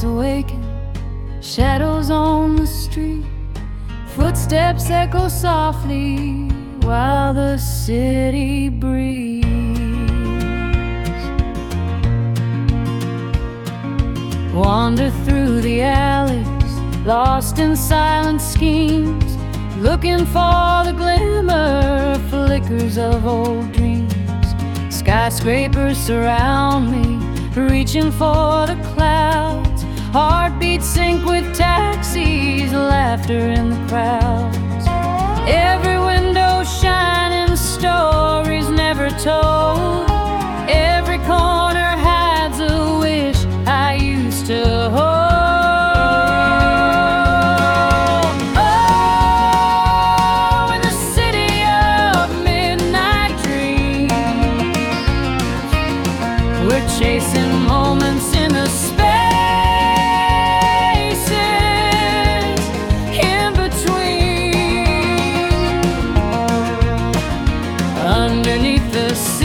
lights awaken, shadows on the street, footsteps echo softly while the city breathes. Wander through the alleys, lost in silent schemes, looking for the glimmer, flickers of old dreams. Skyscrapers surround me, reaching for the clouds. Heartbeats sync with taxis, laughter in the crowds. Every window shining, stories never told. Every corner hides a wish I used to hold. Oh, in the city of midnight dreams, we're chasing moments in the spaces in between. Underneath the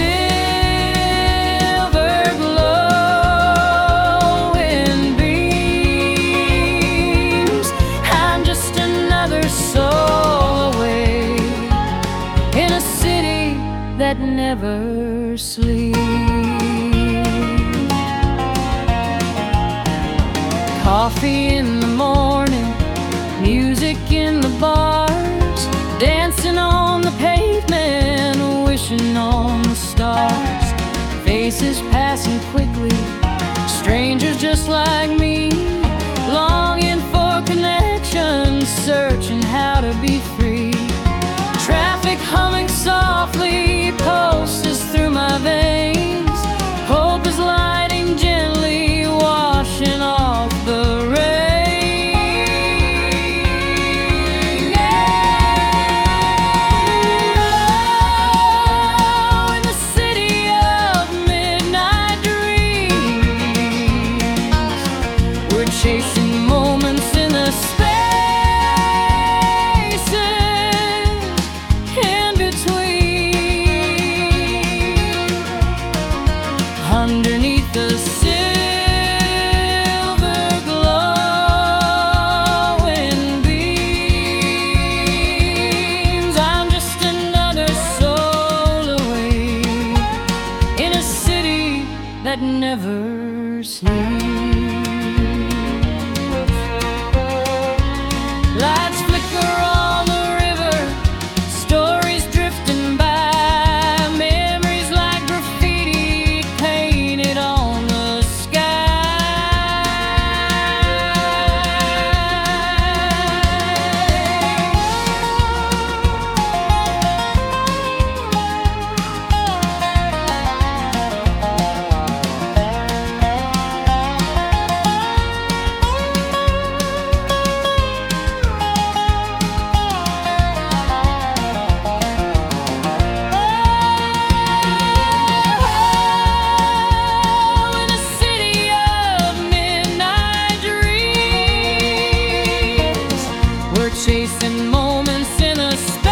silver glowing beams, I'm just another soul away in a city that never sleeps. Coffee in the morning, music in the bars, dancing on the pavement, wishing on the stars. Faces passing quickly, strangers just like me, longing for connection, searching how to be free. Traffic humming softly, pulses through my veins. Hope is lighting gently, washing off the rain. Oh, in the city of midnight dreams, we're chasing moments in the spaces in between. Underneath the silver glowing beams, I'm just another soul away in a city that never sleeps. Lights flicker on the river, stories drifting by, memories like graffiti painted on the sky. Oh, in a city of midnight dreams, we're chasing moments in the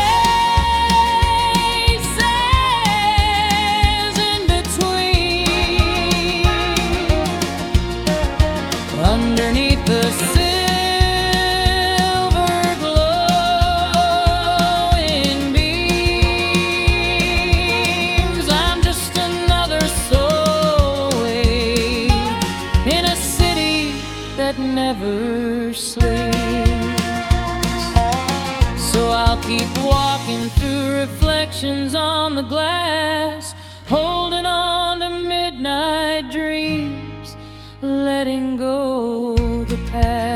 spaces in between. Underneath the silver glowing beams, I'm just another soul away in a city that never sleeps. So I'll keep walking through reflections on the glass, holding on to midnight dreams, letting go the past.